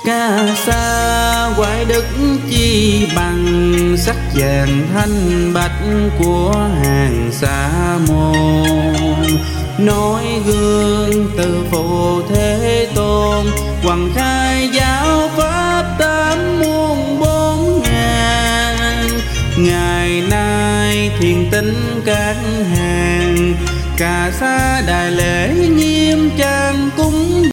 Ca sa quái đức chi bằng, sắc vàng thanh bạch của hàng sa môn. Nói gương từ phụ Thế Tôn, hoằng khai giáo pháp tám muôn bốn ngàn. Ngày nay thiền tín các hàng, Ca sa đại lễ nghiêm trang cúng